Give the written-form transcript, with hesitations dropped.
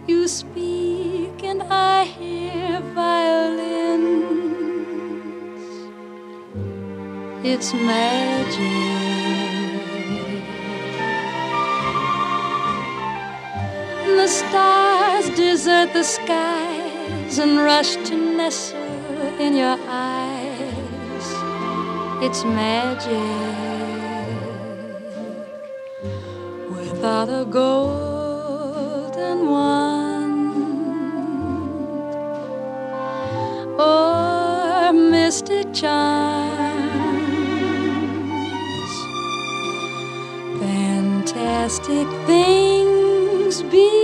You speak and I hear violins. It's magic. The stars desert the skies and rush to nestle in your eyes. It's magic. Without a golden wand or mystic charms, fantastic things be